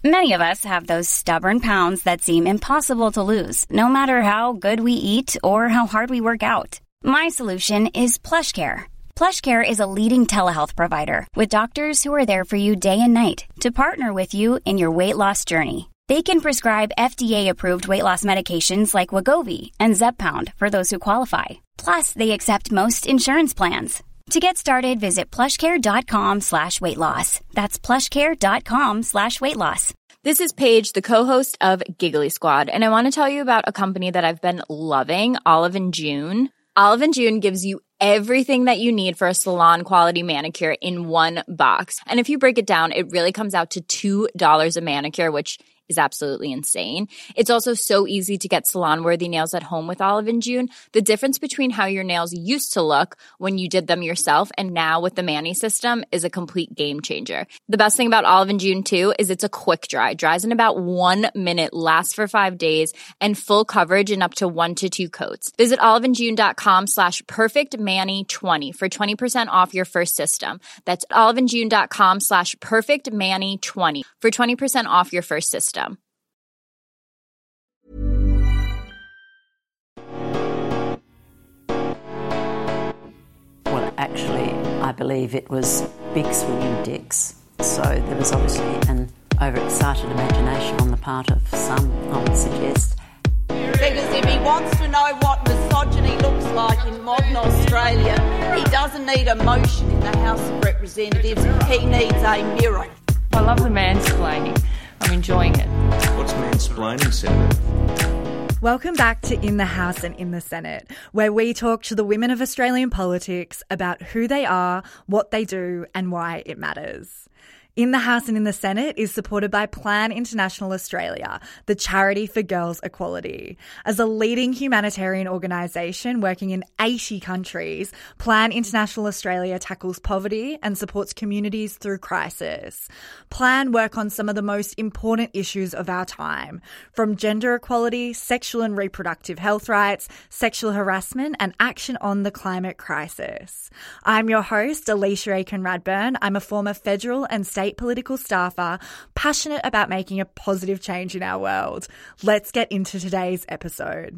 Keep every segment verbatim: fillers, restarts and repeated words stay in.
Many of us have those stubborn pounds that seem impossible to lose, no matter how good we eat or how hard we work out. My solution is PlushCare. PlushCare is a leading telehealth provider with doctors who are there for you day and night to partner with you in your weight loss journey. They can prescribe F D A-approved weight loss medications like Wegovy and Zepbound for those who qualify. Plus, they accept most insurance plans. To get started, visit plushcare.com slash weight loss. That's plushcare.com slash weight loss. This is Paige, the co-host of Giggly Squad, and I want to tell you about a company that I've been loving, Olive and June. Olive and June gives you everything that you need for a salon-quality manicure in one box. And if you break it down, it really comes out to two dollars a manicure, which is absolutely insane. It's also so easy to get salon-worthy nails at home with Olive and June. The difference between how your nails used to look when you did them yourself and now with the Mani system is a complete game changer. The best thing about Olive and June, too, is it's a quick dry. Dries in about one minute, lasts for five days, and full coverage in up to one to two coats. Visit oliveandjune.com slash perfectmani20 for twenty percent off your first system. That's oliveandjune.com slash perfectmani20 for twenty percent off your first system. Well, actually, I believe it was big swinging dicks. So there was obviously an overexcited imagination on the part of some, I would suggest. Because if he wants to know what misogyny looks like in modern Australia, he doesn't need a motion in the House of Representatives. He needs a mirror. I love the mansplaining. I'm enjoying it. What's mansplaining, Senator? Welcome back to In the House and in the Senate, where we talk to the women of Australian politics about who they are, what they do, and why it matters. In the House and in the Senate is supported by Plan International Australia, the charity for girls' equality. As a leading humanitarian organisation working in eighty countries, Plan International Australia tackles poverty and supports communities through crisis. Plan work on some of the most important issues of our time, from gender equality, sexual and reproductive health rights, sexual harassment, and action on the climate crisis. I'm your host, Alicia Aiken-Radburn. I'm a former federal and state political staffer, passionate about making a positive change in our world. Let's get into today's episode.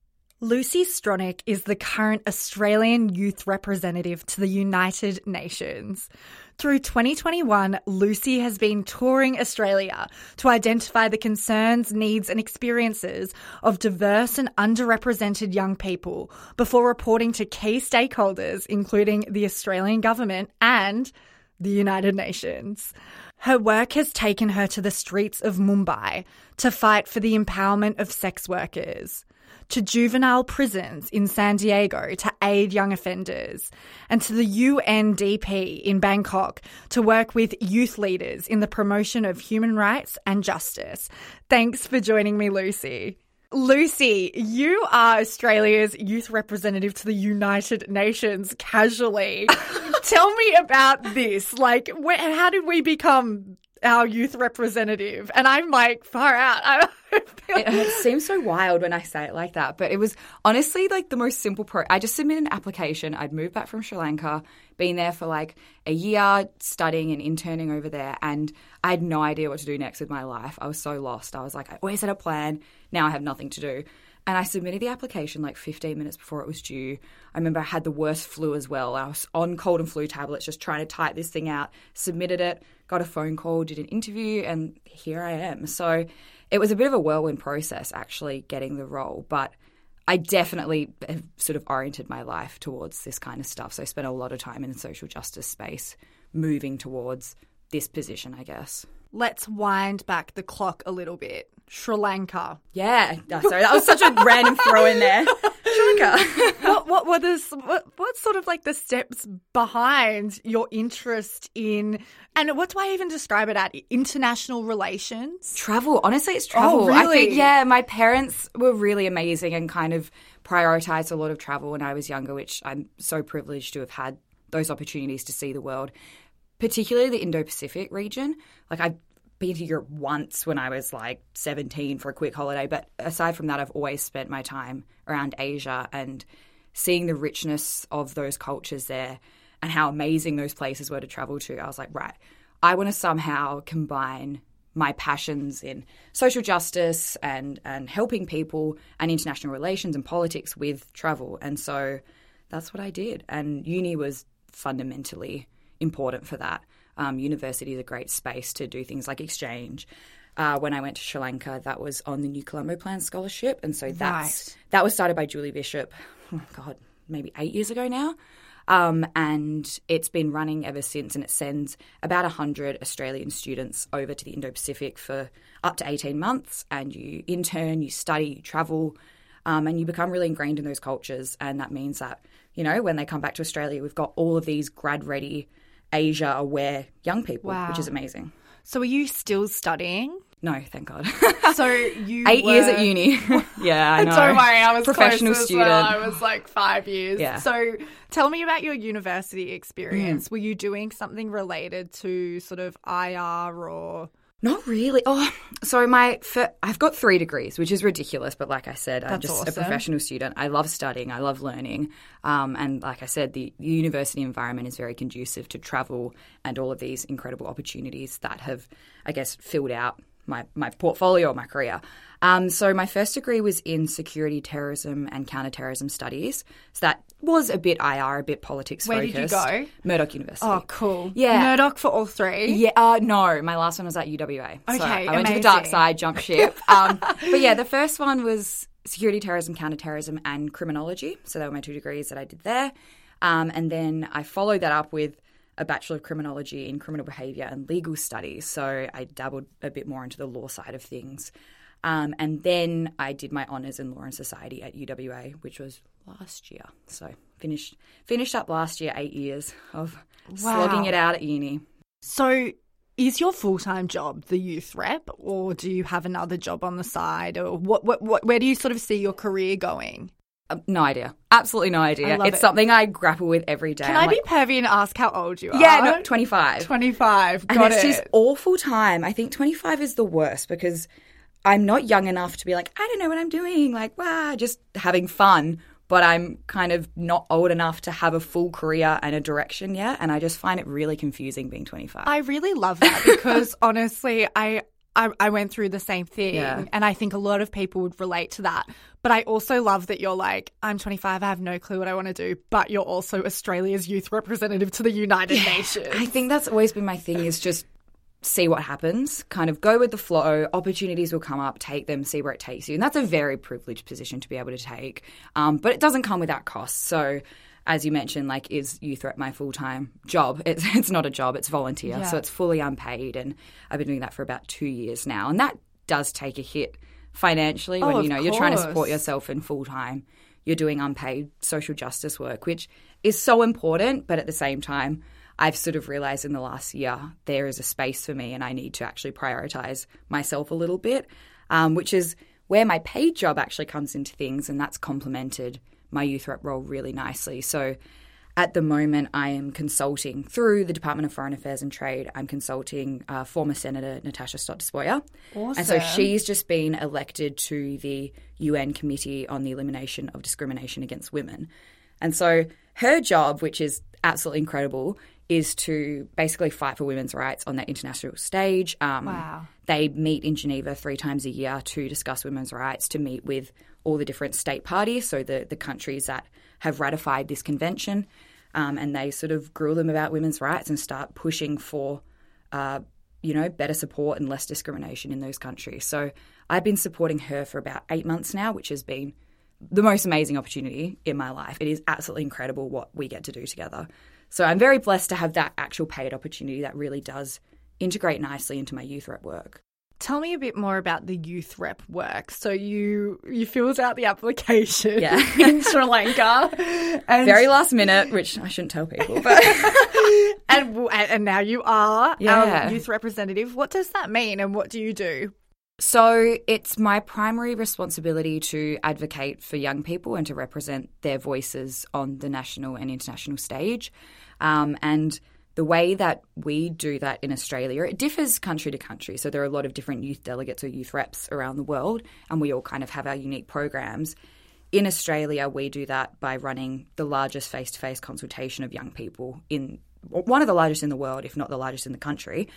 Lucy Stronach is the current Australian Youth Representative to the United Nations. Through twenty twenty-one, Lucy has been touring Australia to identify the concerns, needs and experiences of diverse and underrepresented young people before reporting to key stakeholders, including the Australian government and the United Nations. Her work has taken her to the streets of Mumbai to fight for the empowerment of sex workers, to juvenile prisons in San Diego to aid young offenders, and to the U N D P in Bangkok to work with youth leaders in the promotion of human rights and justice. Thanks for joining me, Lucy. Lucy, you are Australia's youth representative to the United Nations, casually. Tell me about this. Like, wh- how did we become our youth representative? And I'm like, far out. I feel it, it seems so wild when I say it like that, but it was honestly like the most simple pro. I just submitted an application. I'd moved back from Sri Lanka, been there for like a year studying and interning over there, and I had no idea what to do next with my life. I was so lost. I was like, I always had a plan. Now I have nothing to do. And I submitted the application like fifteen minutes before it was due. I remember I had the worst flu as well. I was on cold and flu tablets just trying to type this thing out, submitted it, got a phone call, did an interview, and here I am. So it was a bit of a whirlwind process actually getting the role, but I definitely have sort of oriented my life towards this kind of stuff. So I spent a lot of time in the social justice space moving towards this position, I guess. Let's wind back the clock a little bit. Sri Lanka. Yeah. Oh, sorry, that was such a random throw in there. Sri Lanka. what, what were the, what, what's sort of like the steps behind your interest in, and what do I even describe it at? International relations? Travel. Honestly, it's travel. Oh, really? I think, yeah, my parents were really amazing and kind of prioritized a lot of travel when I was younger, which I'm so privileged to have had those opportunities to see the world, particularly the Indo-Pacific region. Like, I've been to Europe once when I was like seventeen for a quick holiday, but aside from that, I've always spent my time around Asia and seeing the richness of those cultures there and how amazing those places were to travel to. I was like, right, I want to somehow combine my passions in social justice and, and helping people and international relations and politics with travel. And so that's what I did. And uni was fundamentally important for that. Um, university is a great space to do things like exchange. Uh, when I went to Sri Lanka, that was on the New Colombo Plan Scholarship. And so that's, right. that was started by Julie Bishop, oh God, maybe eight years ago now. Um, and it's been running ever since, and it sends about one hundred Australian students over to the Indo-Pacific for up to eighteen months, and you intern, you study, you travel, um, and you become really ingrained in those cultures. And that means that, you know, when they come back to Australia, we've got all of these grad-ready, Asia-aware young people, Wow. which is amazing. So are you still studying? No, thank God. So you Eight were... years at uni. Yeah, I know. Don't worry, I was professional close as student. well. I was like five years. Yeah. So tell me about your university experience. Mm. Were you doing something related to sort of I R or... Not really. Oh, so my for, I've got three degrees, which is ridiculous. But like I said, I'm That's just awesome. a professional student. I love studying. I love learning. Um, and like I said, the university environment is very conducive to travel and all of these incredible opportunities that have, I guess, filled out my, my portfolio or my career. Um, so my first degree was in security, terrorism and counterterrorism studies. So that was a bit I R, a bit politics Where focused. did you go? Murdoch University. Oh, cool. Yeah. Murdoch for all three? Yeah, uh, no, my last one was at U W A. Okay, so I went amazing. to the dark side, jumped ship. Um, but yeah, the first one was security, terrorism, counterterrorism and criminology. So they were my two degrees that I did there. Um, and then I followed that up with a Bachelor of Criminology in Criminal Behaviour and Legal Studies. So I dabbled a bit more into the law side of things. Um, and then I did my honours in Law and Society at U W A, which was last year. So finished finished up last year, eight years of Wow. slogging it out at uni. So is your full-time job the youth rep, or do you have another job on the side? Or what, what, what where do you sort of see your career going? Uh, no idea. Absolutely no idea. I love It's it. something I grapple with every day. Can I'm I be like, pervy and ask how old you are? Yeah, no, twenty-five. twenty-five. And Got it's it. just awful time. I think twenty-five is the worst because I'm not young enough to be like, I don't know what I'm doing, like, wow, just having fun. But I'm kind of not old enough to have a full career and a direction yet. And I just find it really confusing being twenty-five. I really love that because honestly, I, I I went through the same thing, Yeah. and I think a lot of people would relate to that. But I also love that you're like, I'm twenty-five, I have no clue what I want to do, but you're also Australia's youth representative to the United Nations. I think that's always been my thing is just see what happens, kind of go with the flow. Opportunities will come up, take them, see where it takes you. And that's a very privileged position to be able to take. Um, but it doesn't come without costs. So as you mentioned, like, is Youth Rep my full-time job? It's, it's not a job, it's volunteer. Yeah. So it's fully unpaid. And I've been doing that for about two years now. And that does take a hit financially Oh, when, of you know, you're trying to course. support yourself in full-time. You're doing unpaid social justice work, which is so important. But at the same time, I've sort of realised in the last year there is a space for me and I need to actually prioritise myself a little bit, um, which is where my paid job actually comes into things, and that's complemented my youth rep role really nicely. So at the moment I am consulting through the Department of Foreign Affairs and Trade. I'm consulting uh, former Senator Natasha Stott-Despoja. Awesome. And so she's just been elected to the U N Committee on the Elimination of Discrimination Against Women. And so her job, which is absolutely incredible, is to basically fight for women's rights on that international stage. Um, Wow. They meet in Geneva three times a year to discuss women's rights, to meet with all the different state parties, so the, the countries that have ratified this convention, um, and they sort of grill them about women's rights and start pushing for, uh, you know, better support and less discrimination in those countries. So I've been supporting her for about eight months now, which has been the most amazing opportunity in my life. It is absolutely incredible what we get to do together. So I'm very blessed to have that actual paid opportunity that really does integrate nicely into my youth rep work. Tell me a bit more about the youth rep work. So you you filled out the application Yeah. in Sri Lanka. And, Very last minute, which I shouldn't tell people, but and, and now you are Yeah. our youth representative. What does that mean and what do you do? So it's my primary responsibility to advocate for young people and to represent their voices on the national and international stage. Um, and the way that we do that in Australia, it differs country to country. So there are a lot of different youth delegates or youth reps around the world, and we all kind of have our unique programs. In Australia, we do that by running the largest face-to-face consultation of young people in one of the largest in the world, if not the largest in the country.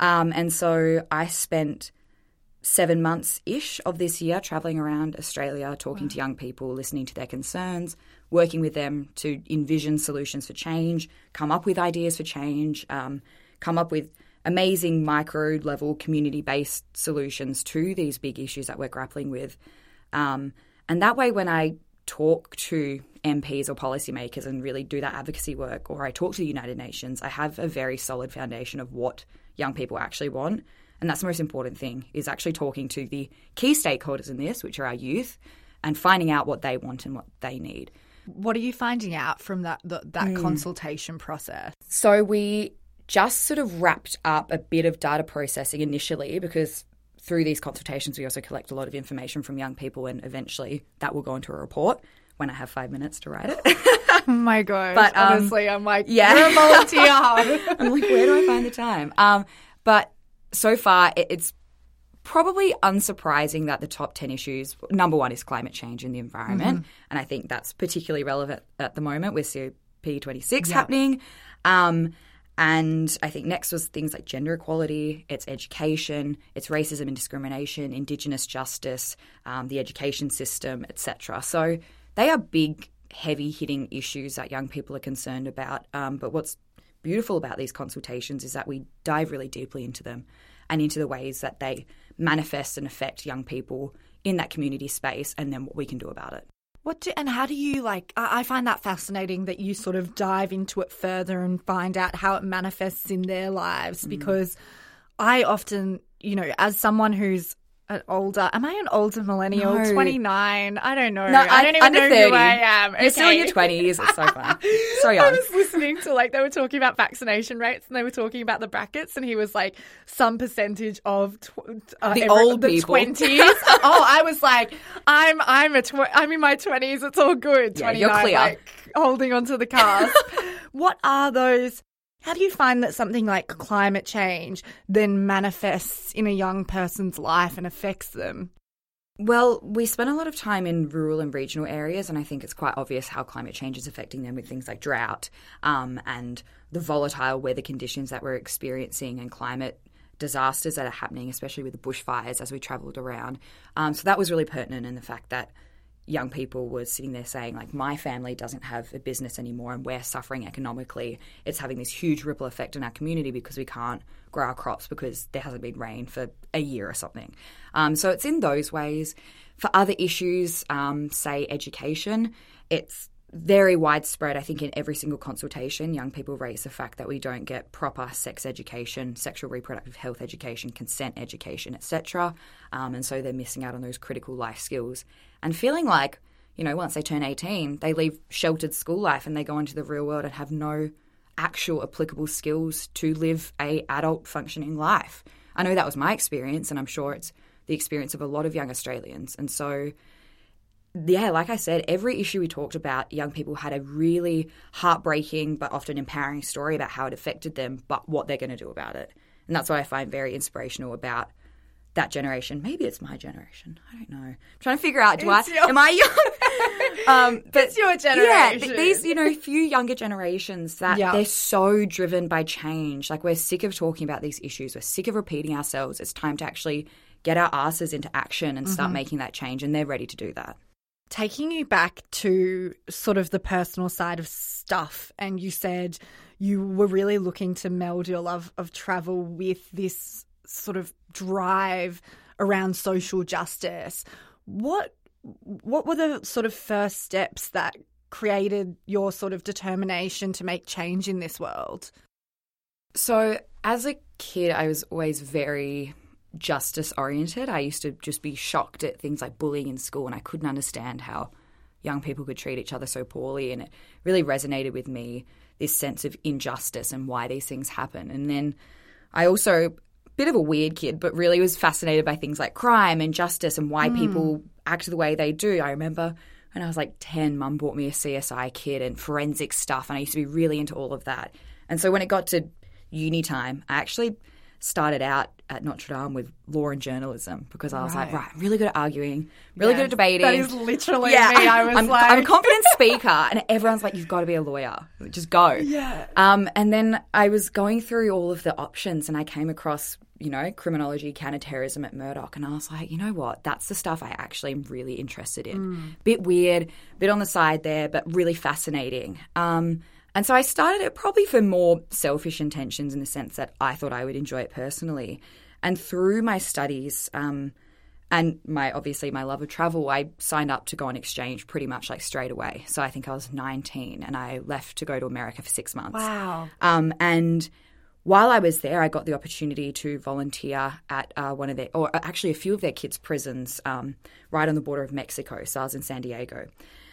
Um, and so I spent seven months-ish of this year travelling around Australia, talking wow. to young people, listening to their concerns, working with them to envision solutions for change, come up with ideas for change, um, come up with amazing micro-level community-based solutions to these big issues that we're grappling with. Um, and that way when I talk to M Ps or policymakers and really do that advocacy work, or I talk to the United Nations, I have a very solid foundation of what young people actually want. And that's the most important thing, is actually talking to the key stakeholders in this, which are our youth, and finding out what they want and what they need. What are you finding out from that the, that mm. consultation process? So we just sort of wrapped up a bit of data processing initially, because through these consultations we also collect a lot of information from young people, and eventually that will go into a report when I have five minutes to write it. Oh my gosh. But um, honestly, I'm like, yeah. you're a volunteer. I'm like, where do I find the time? Um, but so far it, it's probably unsurprising that the top ten issues, number one is climate change and the environment. Mm-hmm. And I think that's particularly relevant at the moment with C O P twenty-six yep. happening. Um, and I think next was things like gender equality, it's education, it's racism and discrimination, Indigenous justice, um, the education system, et cetera. So they are big, heavy-hitting issues that young people are concerned about. Um, but what's beautiful about these consultations is that we dive really deeply into them and into the ways that they manifest and affect young people in that community space, and then what we can do about it. What do, and how do you, like, I find that fascinating that you sort of dive into it further and find out how it manifests in their lives, mm. because I often, you know, as someone who's an older, am I an older millennial? No. twenty-nine? I don't know. No, I don't even know thirty. Who I am. You're okay. Still in your twenties. It's so fun. So young. I was listening to, like, they were talking about vaccination rates and they were talking about the brackets, and he was like, some percentage of tw- uh, the every, old the people. twenties. Oh, I was like, I'm I'm a tw- I'm in my twenties. It's all good. Yeah, you're clear. Like, holding onto the cast. What are those? How do you find that something like climate change then manifests in a young person's life and affects them? Well, we spend a lot of time in rural and regional areas, and I think it's quite obvious how climate change is affecting them with things like drought um, and the volatile weather conditions that we're experiencing and climate disasters that are happening, especially with the bushfires as we travelled around. Um, so that was really pertinent in the fact that young people were sitting there saying, like, my family doesn't have a business anymore and we're suffering economically. It's having this huge ripple effect in our community because we can't grow our crops because there hasn't been rain for a year or something. Um, so it's in those ways. For other issues, um, say education, it's very widespread. I think in every single consultation, young people raise the fact that we don't get proper sex education, sexual reproductive health education, consent education, et cetera. Um, and so they're missing out on those critical life skills. And feeling like, you know, once they turn eighteen, they leave sheltered school life and they go into the real world and have no actual applicable skills to live a adult functioning life. I know that was my experience, and I'm sure it's the experience of a lot of young Australians. And so, yeah, like I said, every issue we talked about, young people had a really heartbreaking but often empowering story about how it affected them, but what they're going to do about it. And that's what I find very inspirational about that generation. Maybe it's my generation. I don't know. I'm trying to figure out, do it's I, your... am I young? um, but it's your generation. Yeah, these, you know, few younger generations that yeah. they're so driven by change. Like, we're sick of talking about these issues. We're sick of repeating ourselves. It's time to actually get our asses into action and start mm-hmm. making that change, and they're ready to do that. Taking you back to sort of the personal side of stuff, and you said you were really looking to meld your love of travel with this sort of drive around social justice. What what were the sort of first steps that created your sort of determination to make change in this world? So as a kid, I was always very justice oriented. I used to just be shocked at things like bullying in school, and I couldn't understand how young people could treat each other so poorly, and it really resonated with me, this sense of injustice and why these things happen. And then I also, bit of a weird kid, but really was fascinated by things like crime and justice and why mm. people act the way they do. I remember when I was like ten, Mum bought me a C S I kit and forensic stuff, and I used to be really into all of that. And so when it got to uni time, I actually started out at Notre Dame with law and journalism because I was Right. like, right, I'm really good at arguing, really Yeah, good at debating. that is literally yeah. me. I was I'm, like- I'm a confident speaker, and everyone's like, you've got to be a lawyer. Just go. Yeah. Um, and then I was going through all of the options, and I came across, you know, criminology, counterterrorism at Murdoch, and I was like, you know what? That's the stuff I actually am really interested in. Mm. Bit weird, bit on the side there, but really fascinating. Um, and so I started it probably for more selfish intentions in the sense that I thought I would enjoy it personally. And through my studies um, and my obviously my love of travel, I signed up to go on exchange pretty much like straight away. So I think I was nineteen and I left to go to America for six months. Wow. Um, and while I was there, I got the opportunity to volunteer at uh, one of their, or actually a few of their kids' prisons um, right on the border of Mexico. So I was in San Diego.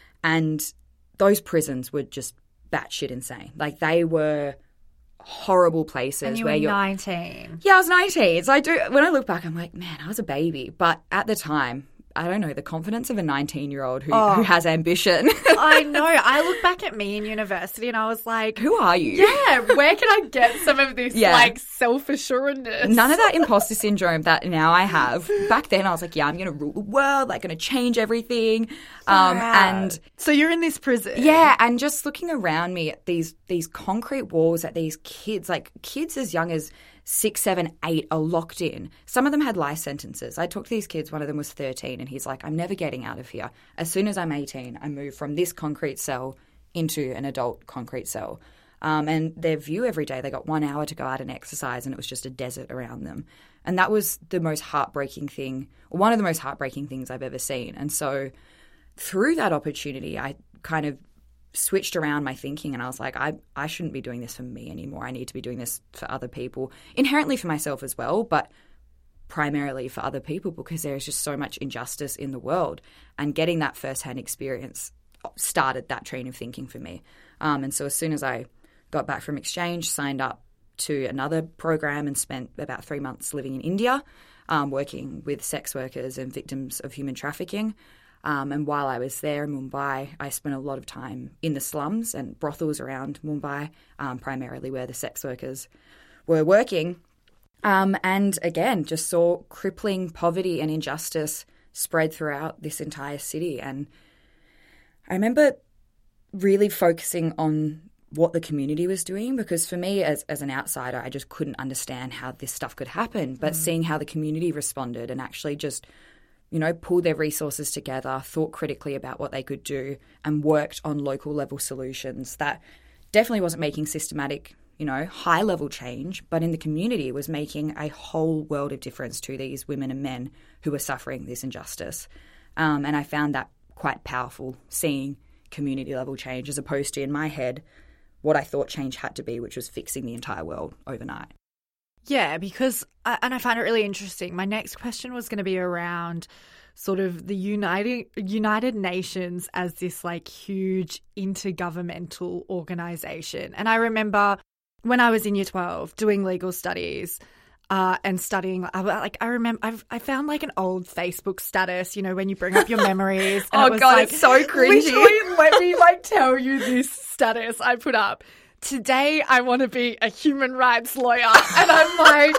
And those prisons were just batshit insane. Like they were horrible places And you where were you're nineteen. yeah, I was nineteen. So I do. When I look back, I'm like, man, I was a baby. But at the time, I don't know, the confidence of a nineteen-year-old who, Oh. who has ambition. I know. I look back at me in university and I was like, Who are you? yeah, where can I get some of this Yeah. like self-assuredness? None of that imposter syndrome that now I have. Back then, I was like, yeah, I'm going to rule the world, like, going to change everything. Um, and so you're in this prison. yeah, and just looking around me at these these concrete walls that these kids, like kids as young as six, seven, eight, are locked in. Some of them had life sentences. I talked to these kids. One of them was thirteen, and he's like, I'm never getting out of here. As soon as I'm eighteen, I move from this concrete cell into an adult concrete cell. Um, and their view every day, they got one hour to go out and exercise, and it was just a desert around them. And that was the most heartbreaking thing, or one of the most heartbreaking things I've ever seen. And so through that opportunity, I kind of switched around my thinking and I was like, I, I shouldn't be doing this for me anymore. I need to be doing this for other people, inherently for myself as well, but primarily for other people because there is just so much injustice in the world. And getting that firsthand experience started that train of thinking for me. Um, and so as soon as I got back from exchange, signed up to another program and spent about three months living in India, um, working with sex workers and victims of human trafficking. Um, and while I was there in Mumbai, I spent a lot of time in the slums and brothels around Mumbai, um, primarily where the sex workers were working. Um, and again, just saw crippling poverty and injustice spread throughout this entire city. And I remember really focusing on what the community was doing because for me as, as an outsider, I just couldn't understand how this stuff could happen. But mm. seeing how the community responded and actually just you know, pulled their resources together, thought critically about what they could do and worked on local level solutions that definitely wasn't making systematic, you know, high level change, but in the community was making a whole world of difference to these women and men who were suffering this injustice. Um, and I found that quite powerful, seeing community level change as opposed to in my head what I thought change had to be, which was fixing the entire world overnight. Yeah, because, I, and I find it really interesting. My next question was going to be around sort of the United United Nations as this like huge intergovernmental organization. And I remember when I was in year twelve doing legal studies uh, and studying, I, like I remember, I've, I found like an old Facebook status, you know, when you bring up your memories. And oh it was God, like, it's so cringy. Literally, let me like tell you this status I put up. Today, I want to be a human rights lawyer. And I'm like,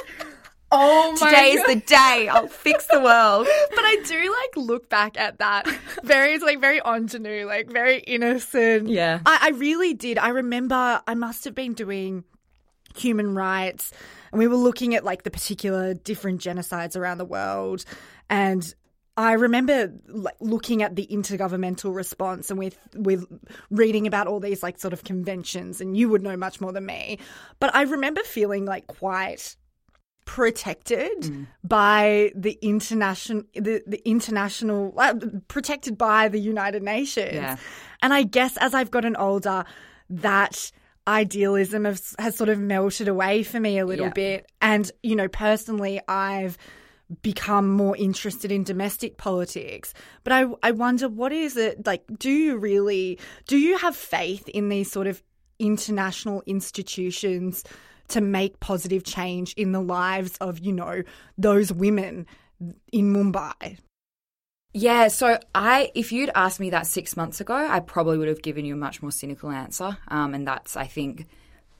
oh my Today God. is the day. I'll fix the world. But I do like look back at that very, like very ingenue, like very innocent. Yeah. I, I really did. I remember I must have been doing human rights and we were looking at like the particular different genocides around the world. And I remember like, looking at the intergovernmental response and with with reading about all these like sort of conventions, and you would know much more than me. But I remember feeling like quite protected mm. by the international, the, the international, uh, protected by the United Nations. Yeah. And I guess as I've gotten older, that idealism has, has sort of melted away for me a little yeah. bit. And, you know, personally, I've become more interested in domestic politics. But I, I wonder, what is it, like, do you really, do you have faith in these sort of international institutions to make positive change in the lives of, you know, those women in Mumbai? Yeah, so I, if you'd asked me that six months ago, I probably would have given you a much more cynical answer. Um, and that's, I think,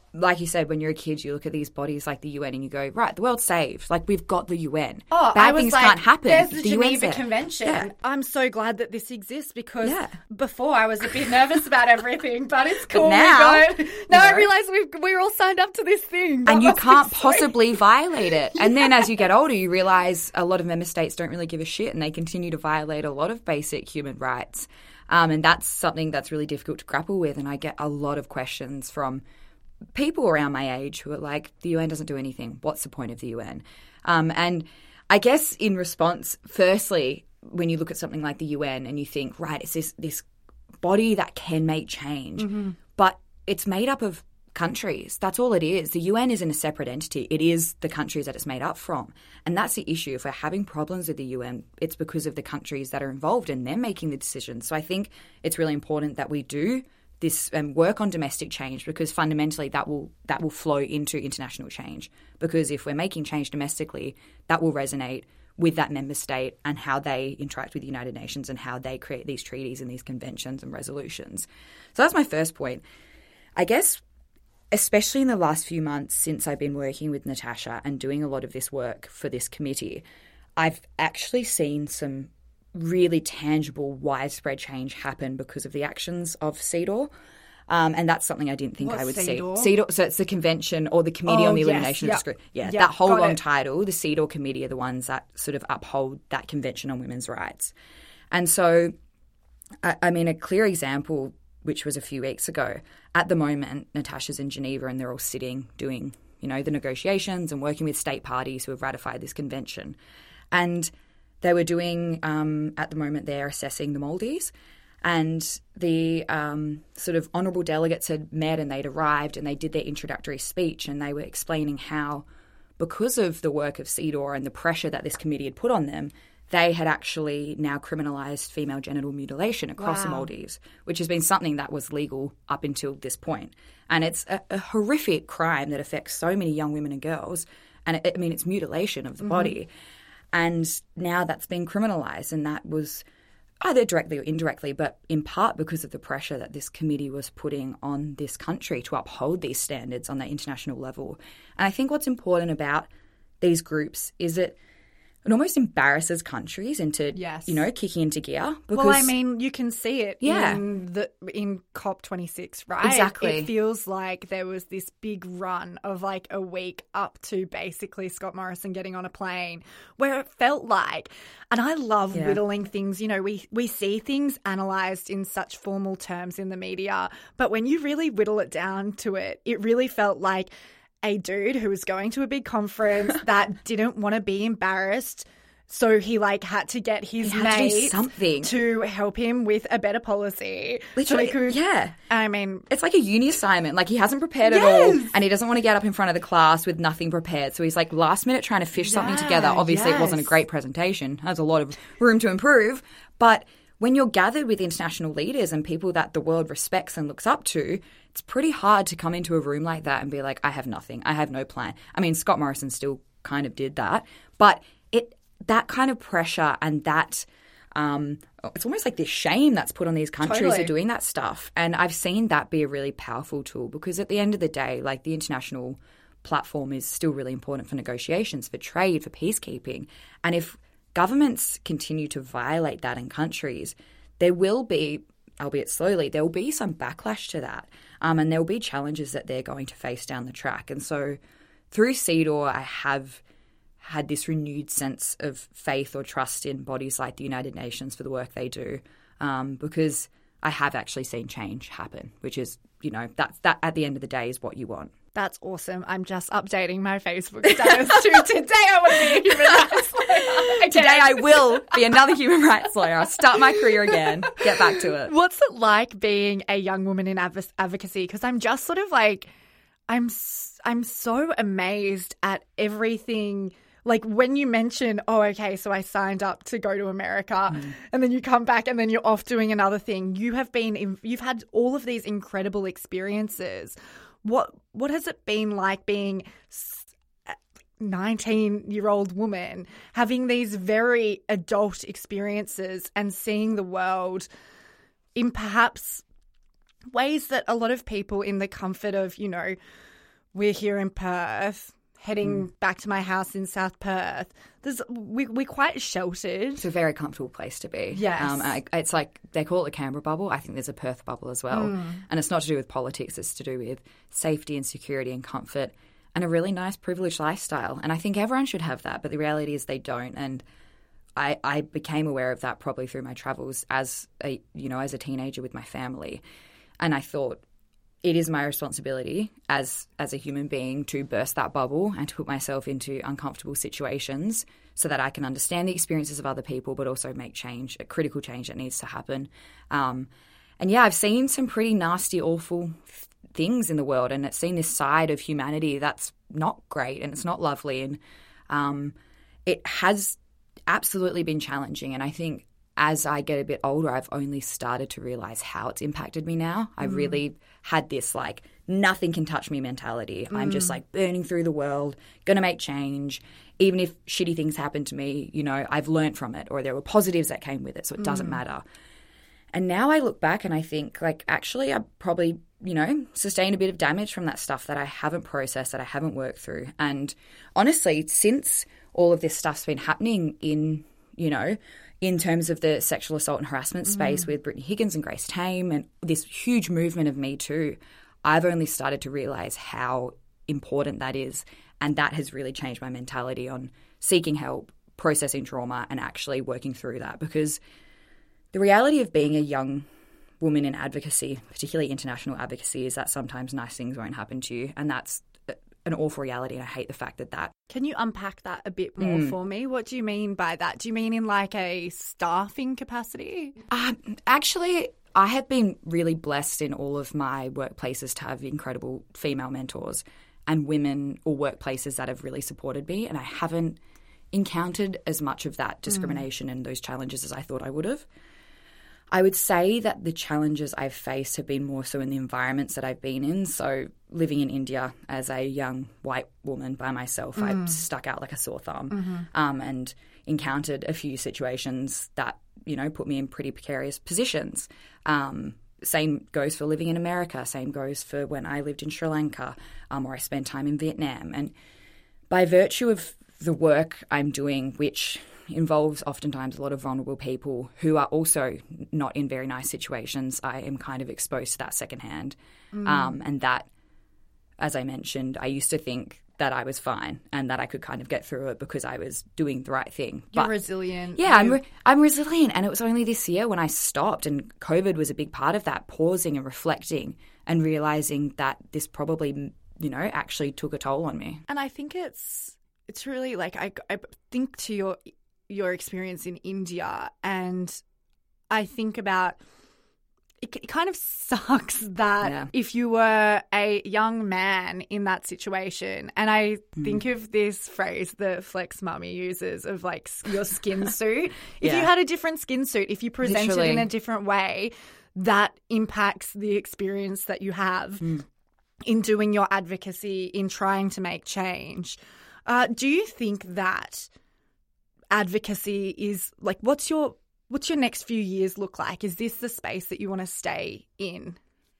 like you said, when you're a kid, you look at these bodies like the U N and you go, right, the world's saved. Like, we've got the U N. Oh, Bad I was things like, can't happen. There's the, the U N's Geneva there. Convention. Yeah. I'm so glad that this exists because Yeah. before I was a bit nervous about everything, but it's cool. But now, we got, now I know. realise we've, we're all signed up to this thing. That And you must be can't sweet. possibly violate it. And then as you get older, you realise a lot of member states don't really give a shit and they continue to violate a lot of basic human rights. Um, and that's something that's really difficult to grapple with. And I get a lot of questions from people around my age who are like, the U N doesn't do anything. What's the point of the U N? Um, and I guess in response, firstly, when you look at something like the U N and you think, right, it's this, this body that can make change, mm-hmm. but it's made up of countries. That's all it is. The U N isn't a separate entity. It is the countries that it's made up from. And that's the issue. If we're having problems with the U N, it's because of the countries that are involved and they're making the decisions. So I think it's really important that we do this and um, work on domestic change because fundamentally that will that will flow into international change. Because if we're making change domestically, that will resonate with that member state and how they interact with the United Nations and how they create these treaties and these conventions and resolutions. So that's my first point. I guess especially in the last few months since I've been working with Natasha and doing a lot of this work for this committee, I've actually seen some really tangible, widespread change happen because of the actions of C E D A W. Um, and that's something I didn't think What's I would C E D A W? see. C E D A W, so it's the convention or the Committee Oh, on the yes, Elimination yep. of Discrimination. Yeah, Yep, that whole got long it. title, the C E D A W committee are the ones that sort of uphold that Convention on Women's Rights. And so, I, I mean, a clear example, which was a few weeks ago, at the moment, Natasha's in Geneva and they're all sitting doing, you know, the negotiations and working with state parties who have ratified this convention. And they were doing, um, at the moment, they're assessing the Maldives. And the um, sort of honourable delegates had met and they'd arrived and they did their introductory speech and they were explaining how, because of the work of C E D A W and the pressure that this committee had put on them, they had actually now criminalised female genital mutilation across the Wow. Maldives, which has been something that was legal up until this point. And it's a, a horrific crime that affects so many young women and girls. And, it, I mean, it's mutilation of the Mm-hmm. body. And now that's been criminalised, and that was either directly or indirectly, but in part because of the pressure that this committee was putting on this country to uphold these standards on the international level. And I think what's important about these groups is that it almost embarrasses countries into, Yes. you know, kicking into gear. Because, Well, I mean, you can see it Yeah. in the in COP twenty-six, right? Exactly. It feels like there was this big run of like a week up to basically Scott Morrison getting on a plane where it felt like, and I love Yeah. whittling things, you know, we, we see things analysed in such formal terms in the media, but when you really whittle it down to it, it really felt like a dude who was going to a big conference that didn't want to be embarrassed. So he like had to get his He had to do mates something. to help him with a better policy. Literally, so he could, yeah. I mean, It's like a uni assignment. Like, he hasn't prepared at Yes. all, and he doesn't want to get up in front of the class with nothing prepared. So he's like last minute trying to fish something Yeah, together. Obviously, it wasn't a yes. great presentation. Has a lot of room to improve. But when you're gathered with international leaders and people that the world respects and looks up to, it's pretty hard to come into a room like that and be like, I have nothing. I have no plan. I mean, Scott Morrison still kind of did that. But it that kind of pressure and that um, it's almost like this shame that's put on these countries Totally. of doing that stuff. And I've seen that be a really powerful tool because at the end of the day, like, the international platform is still really important for negotiations, for trade, for peacekeeping. And if governments continue to violate that in countries, there will be, albeit slowly, there will be some backlash to that. Um, and there will be challenges that they're going to face down the track. And so through C E D A W, I have had this renewed sense of faith or trust in bodies like the United Nations for the work they do, um, because I have actually seen change happen, which is, you know, that, that at the end of the day is what you want. that's awesome. I'm just updating my Facebook status to today I want to be a human rights lawyer. Okay. Today I will be another human rights lawyer. I'll start my career again, get back to it. What's it like being a young woman in adv- advocacy? Because I'm just sort of like, I'm s- I'm so amazed at everything. Like when you mention, oh, okay, so I signed up to go to America, mm. and then you come back, and then you're off doing another thing. You have been, in, you've had all of these incredible experiences. What what has it been like being a nineteen-year-old woman having these very adult experiences and seeing the world in perhaps ways that a lot of people in the comfort of, you know, we're here in Perth, heading mm. back to my house in South Perth. There's we, we're quite sheltered. It's a very comfortable place to be. Yes. Um, I, it's like they call it the Canberra bubble. I think there's a Perth bubble as well. Mm. And it's not to do with politics. It's to do with safety and security and comfort and a really nice privileged lifestyle. And I think everyone should have that, but the reality is they don't. And I, I became aware of that probably through my travels as a, you know, as a teenager with my family. And I thought, it is my responsibility as as a human being to burst that bubble and to put myself into uncomfortable situations so that I can understand the experiences of other people, but also make change, a critical change that needs to happen. Um, and yeah, I've seen some pretty nasty, awful things in the world, and it's seen this side of humanity that's not great and it's not lovely. And um, it has absolutely been challenging. And I think as I get a bit older, I've only started to realise how it's impacted me now. I mm. really had this, like, nothing can touch me mentality. Mm. I'm just, like, burning through the world, going to make change. Even if shitty things happen to me, you know, I've learned from it, or there were positives that came with it, so it doesn't mm. matter. And now I look back and I think, like, actually I probably, you know, sustained a bit of damage from that stuff that I haven't processed, that I haven't worked through. And honestly, since all of this stuff's been happening in, you know, in terms of the sexual assault and harassment space mm. with Brittany Higgins and Grace Tame and this huge movement of Me Too, I've only started to realise how important that is. And that has really changed my mentality on seeking help, processing trauma, and actually working through that. Because the reality of being a young woman in advocacy, particularly international advocacy, is that sometimes nice things won't happen to you. And that's an awful reality, and I hate the fact that that... Can you unpack that a bit more mm. for me? What do you mean by that? Do you mean in like a staffing capacity? Um, actually, I have been really blessed in all of my workplaces to have incredible female mentors and women or workplaces that have really supported me, and I haven't encountered as much of that discrimination mm. and those challenges as I thought I would have. I would say that the challenges I've faced have been more so in the environments that I've been in. So living in India as a young white woman by myself, mm. I stuck out like a sore thumb mm-hmm. um, and encountered a few situations that, you know, put me in pretty precarious positions. Um, same goes for living in America. Same goes for when I lived in Sri Lanka um, or I spent time in Vietnam. And by virtue of the work I'm doing, which involves oftentimes a lot of vulnerable people who are also not in very nice situations, I am kind of exposed to that secondhand. Mm. Um, and that, as I mentioned, I used to think that I was fine and that I could kind of get through it because I was doing the right thing. You're but, resilient. Yeah, I'm, re- I'm resilient. And it was only this year when I stopped, and COVID was a big part of that, pausing and reflecting and realising that this probably, you know, actually took a toll on me. And I think it's it's really like, I, I think to your your experience in India, and I think about it, it kind of sucks that yeah. if you were a young man in that situation, and I mm. think of this phrase that Flex Mummy uses of like your skin suit. If yeah. you had a different skin suit, if you presented Literally. in a different way, that impacts the experience that you have mm. in doing your advocacy, in trying to make change. Uh, do you think that advocacy is like, what's your what's your next few years look like? Is this the space that you want to stay in?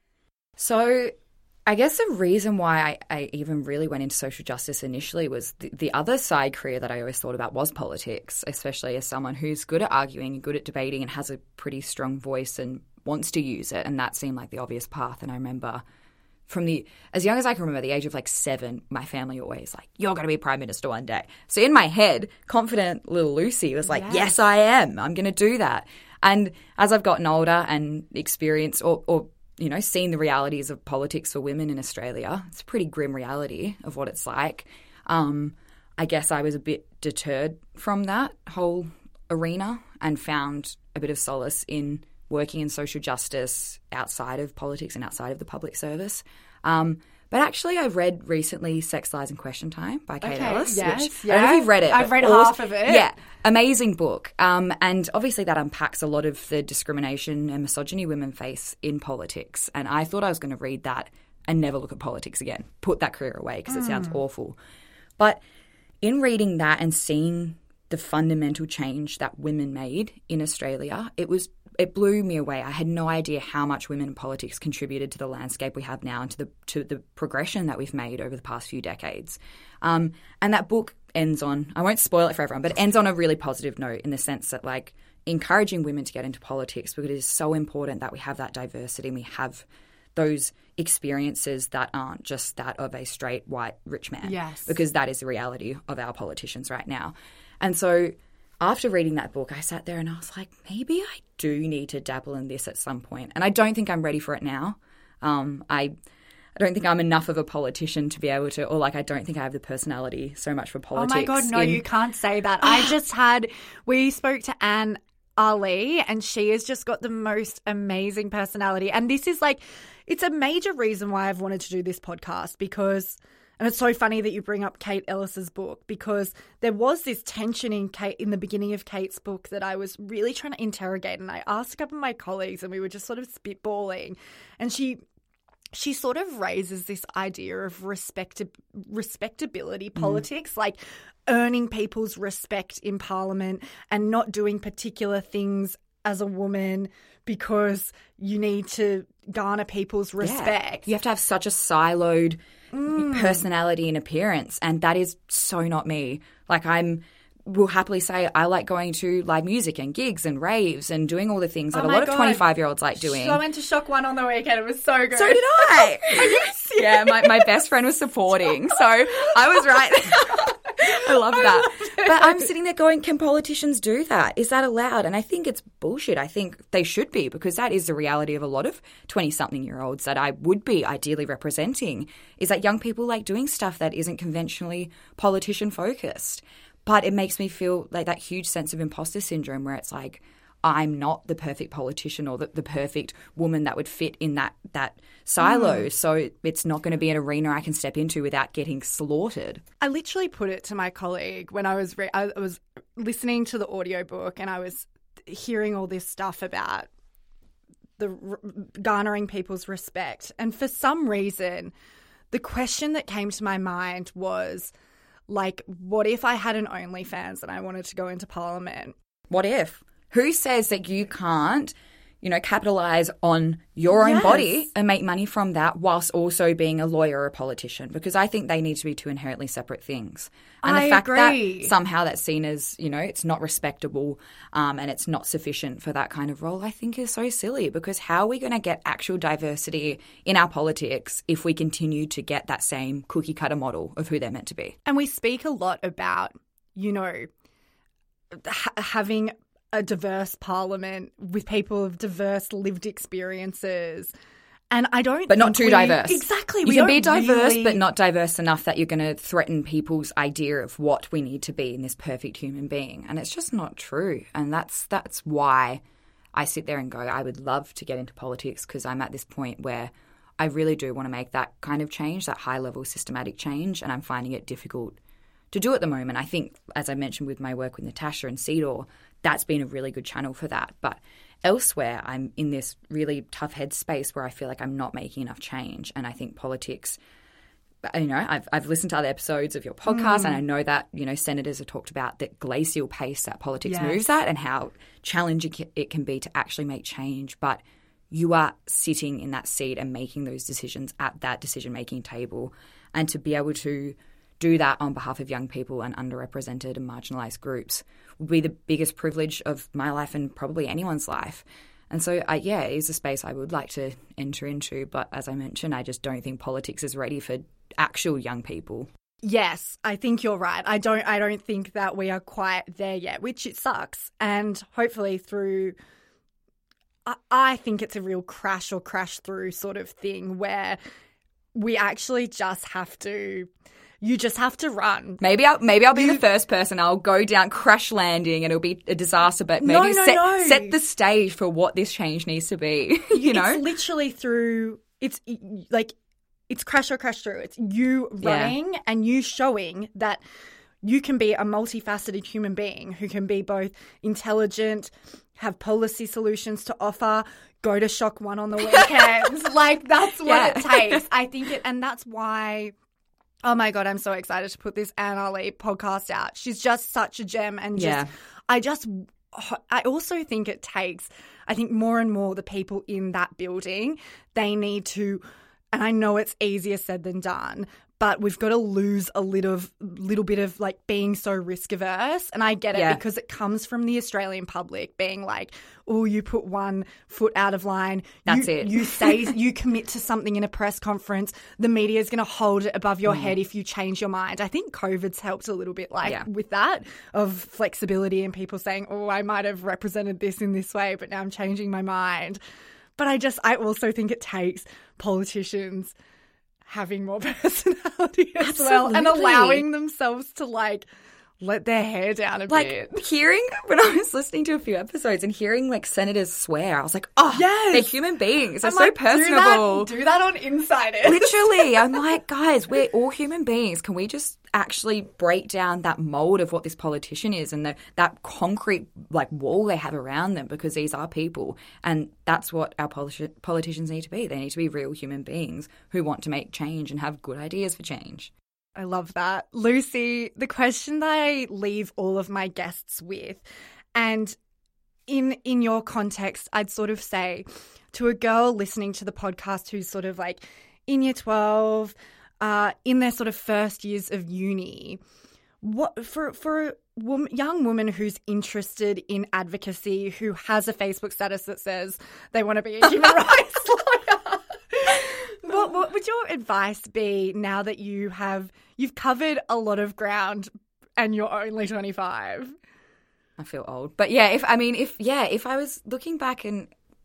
So I guess the reason why I, I even really went into social justice initially was the, the other side career that I always thought about was politics, especially as someone who's good at arguing and good at debating and has a pretty strong voice and wants to use it. And that seemed like the obvious path. And I remember from the, as young as I can remember, the age of like seven, my family always like, you're going to be Prime Minister one day. So in my head, confident little Lucy was like, yes, yes I am. I'm going to do that. And as I've gotten older and experienced or, or, you know, seen the realities of politics for women in Australia, it's a pretty grim reality of what it's like. Um, I guess I was a bit deterred from that whole arena and found a bit of solace in working in social justice outside of politics and outside of the public service. Um, but actually, I've read recently Sex, Lies and Question Time by Kate okay, Ellis. Yes, which, yeah. I don't know if you've read it. I've read awesome, half of it. Yeah, amazing book. Um, and obviously that unpacks a lot of the discrimination and misogyny women face in politics. And I thought I was going to read that and never look at politics again, put that career away because mm. it sounds awful. But in reading that and seeing the fundamental change that women made in Australia, it was it blew me away. I had no idea how much women in politics contributed to the landscape we have now and to the to the progression that we've made over the past few decades. Um, and that book ends on, I won't spoil it for everyone, but it ends on a really positive note in the sense that, like, encouraging women to get into politics, because it is so important that we have that diversity and we have those experiences that aren't just that of a straight, white, rich man. Yes. Because that is the reality of our politicians right now. And so after reading that book, I sat there and I was like, maybe I do need to dabble in this at some point. And I don't think I'm ready for it now. Um, I, I don't think I'm enough of a politician to be able to, or like I don't think I have the personality so much for politics. Oh my God, no, in- you can't say that. I just had, we spoke to Anne Ali, and she has just got the most amazing personality. And this is like, it's a major reason why I've wanted to do this podcast, because, and it's so funny that you bring up Kate Ellis's book, because there was this tension in Kate in the beginning of Kate's book that I was really trying to interrogate. And I asked a couple of my colleagues and we were just sort of spitballing, and she she sort of raises this idea of respect, respectability politics, mm. like earning people's respect in Parliament and not doing particular things as a woman because you need to garner people's respect. Yeah. You have to have such a siloed mm. personality and appearance, and that is so not me. Like, I'm will happily say I like going to live music and gigs and raves and doing all the things that oh a lot God. of twenty-five-year-olds like doing. I went to Shock One on the weekend. It was so good. So did I. Yeah, my, my best friend was supporting, so I was right. I love that. But I'm sitting there going, can politicians do that? Is that allowed? And I think it's bullshit. I think they should be, because that is the reality of a lot of twenty-something-year-olds that I would be ideally representing, is that young people like doing stuff that isn't conventionally politician-focused. But it makes me feel like that huge sense of imposter syndrome where it's like, I'm not the perfect politician or the, the perfect woman that would fit in that that silo. Mm. So it's not going to be an arena I can step into without getting slaughtered. I literally put it to my colleague when I was re- I was listening to the audiobook and I was hearing all this stuff about the r- garnering people's respect. And for some reason, the question that came to my mind was, like, what if I had an OnlyFans and I wanted to go into Parliament? What if? Who says that you can't, you know, capitalise on your own yes. body and make money from that whilst also being a lawyer or a politician? Because I think they need to be two inherently separate things. And I the fact agree. that somehow that's seen as, you know, it's not respectable um, and it's not sufficient for that kind of role, I think is so silly. Because how are we going to get actual diversity in our politics if we continue to get that same cookie cutter model of who they're meant to be? And we speak a lot about, you know, ha- having a diverse parliament with people of diverse lived experiences. And I don't But not think too we, diverse. Exactly. You we can don't be diverse, really... but not diverse enough that you're going to threaten people's idea of what we need to be in this perfect human being. And it's just not true. And that's that's why I sit there and go, I would love to get into politics, because I'm at this point where I really do want to make that kind of change, that high-level systematic change, and I'm finding it difficult to do at the moment. I think, as I mentioned with my work with Natasha and Cedar, that's been a really good channel for that. But elsewhere, I'm in this really tough headspace where I feel like I'm not making enough change. And I think politics, you know, I've I've listened to other episodes of your podcast mm. and I know that, you know, senators have talked about the glacial pace that politics yes. moves at and how challenging it can be to actually make change. But you are sitting in that seat and making those decisions at that decision-making table. And to be able to do that on behalf of young people and underrepresented and marginalised groups would be the biggest privilege of my life and probably anyone's life. And so, I, yeah, it is a space I would like to enter into. But as I mentioned, I just don't think politics is ready for actual young people. Yes, I think you're right. I don't I don't think that we are quite there yet, which it sucks. And hopefully through, I, I think it's a real crash or crash through sort of thing where we actually just have to... You just have to run. Maybe I'll maybe I'll be you, the first person. I'll go down crash landing and it'll be a disaster. But maybe no, no, set no. set the stage for what this change needs to be. You know, it's literally through. It's like it's crash or crash through. It's you running yeah. and you showing that you can be a multifaceted human being who can be both intelligent, have policy solutions to offer, go to Shock One on the weekends. Like that's what yeah. it takes. I think it, and that's why. Oh, my God, I'm so excited to put this Anne Ali podcast out. She's just such a gem and just, yeah. I just, I also think it takes, I think more and more the people in that building, they need to, and I know it's easier said than done, but we've got to lose a little, little bit of like being so risk averse. And I get it Yeah. because it comes from the Australian public being like, oh, you put one foot out of line. That's you, it. You say, you commit to something in a press conference. The media is going to hold it above your Mm. head if you change your mind. I think COVID's helped a little bit like Yeah. with that of flexibility and people saying, oh, I might have represented this in this way, but now I'm changing my mind. But I just, I also think it takes politicians having more personality as well and Absolutely. allowing themselves to like let their hair down a Like bit. hearing when I was listening to a few episodes and hearing like senators swear, I was like, oh, Yes. they're human beings. They're I'm so like, personable. Do that, do that on Insiders. Literally, I'm like, guys, we're all human beings. Can we just actually break down that mold of what this politician is and the, that concrete like wall they have around them, because these are people, and that's what our politi- politicians need to be. They need to be real human beings who want to make change and have good ideas for change. I love that. Lucy, the question that I leave all of my guests with, and in in your context, I'd sort of say to a girl listening to the podcast who's sort of like in year twelve, uh, in their sort of first years of uni, what for for a woman, young woman who's interested in advocacy, who has a Facebook status that says they want to be a human rights lawyer. What, what would your advice be now that you have you've covered a lot of ground and you're only twenty-five? I feel old. But yeah, if I mean, if yeah, if I was looking back and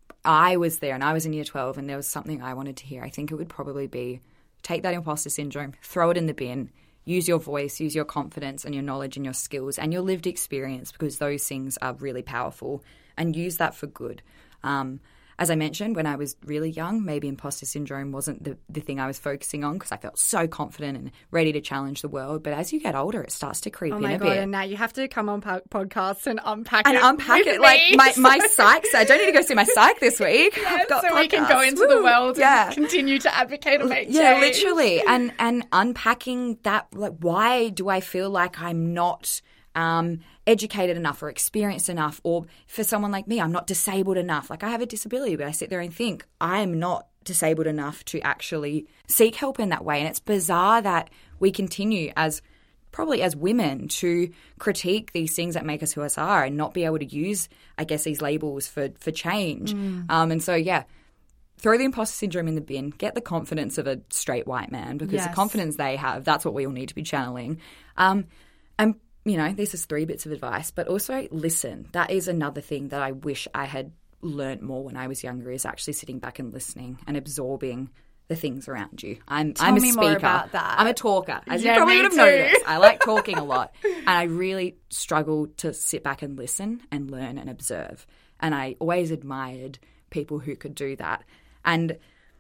I was there and I was in year twelve and there was something I wanted to hear, I think it would probably be take that imposter syndrome, throw it in the bin, use your voice, use your confidence and your knowledge and your skills and your lived experience, because those things are really powerful, and use that for good. Um, As I mentioned, when I was really young, maybe imposter syndrome wasn't the, the thing I was focusing on because I felt so confident and ready to challenge the world. But as you get older, it starts to creep Oh in my a God, bit. and now you have to come on po- podcasts and unpack And it unpack with it. me. Like my, my psych. So I don't need to go see my psych this week. Yeah, I've got so we can podcasts. go into the Woo! world Yeah. and continue to advocate and make Yeah, change. literally. And and unpacking that, like, why do I feel like I'm not um, educated enough or experienced enough? Or for someone like me, I'm not disabled enough. Like, I have a disability, but I sit there and think I'm not disabled enough to actually seek help in that way. And it's bizarre that we continue as probably as women to critique these things that make us who us are and not be able to use, I guess, these labels for, for change. Mm. Um, and so, yeah, throw the imposter syndrome in the bin, get the confidence of a straight white man, because Yes. the confidence they have, that's what we all need to be channeling. Um, and, you know, this is three bits of advice, but also listen. That is another thing that I wish I had learnt more when I was younger, is actually sitting back and listening and absorbing the things around you. I'm, Tell I'm a me speaker. more about that. I'm a talker, as Yeah, you probably me would have too. noticed. I like talking a lot. And I really struggle to sit back and listen and learn and observe. And I always admired people who could do that. And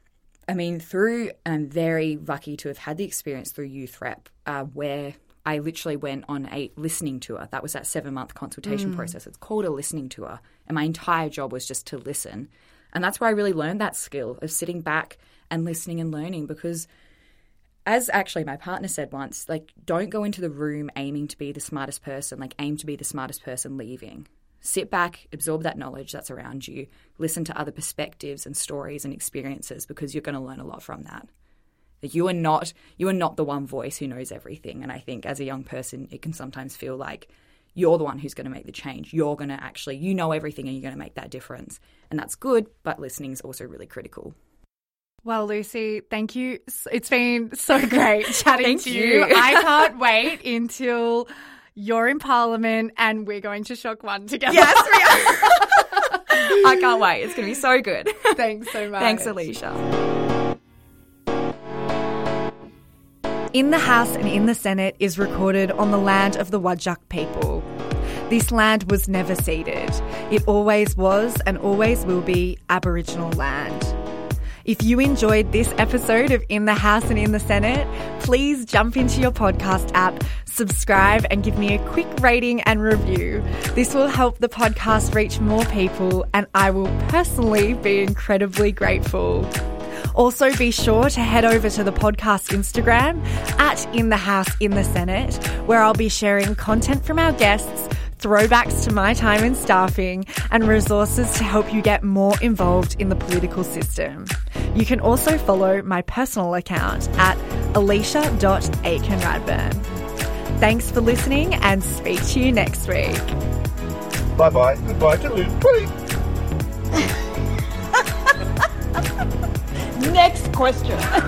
I mean, through, I'm very lucky to have had the experience through Youth Rep, uh, where I literally went on a listening tour. That was that seven-month consultation Mm. process. It's called a listening tour. And my entire job was just to listen. And that's where I really learned that skill of sitting back and listening and learning, because as actually my partner said once, like, don't go into the room aiming to be the smartest person, like aim to be the smartest person leaving. Sit back, absorb that knowledge that's around you, listen to other perspectives and stories and experiences, because you're going to learn a lot from that. Like, you are not you are not the one voice who knows everything. And I think as a young person, it can sometimes feel like you're the one who's going to make the change. You're going to actually, you know everything and you're going to make that difference. And that's good, but listening is also really critical. Well, Lucy, thank you. It's been so great chatting Thank to you. you. I can't wait until you're in Parliament and we're going to Shock One together. Yes, we are. I can't wait. It's going to be so good. Thanks so much. Thanks, Alicia. In the House and in the Senate is recorded on the land of the Whadjuk people. This land was never ceded. It always was and always will be Aboriginal land. If you enjoyed this episode of In the House and in the Senate, please jump into your podcast app, subscribe and give me a quick rating and review. This will help the podcast reach more people and I will personally be incredibly grateful. Also, be sure to head over to the podcast Instagram at In the House in the Senate, where I'll be sharing content from our guests, throwbacks to my time in staffing, and resources to help you get more involved in the political system. You can also follow my personal account at alicia dot aitken radburn. Thanks for listening, and speak to you next week. Bye-bye. Goodbye to Luke. Bye. Next question.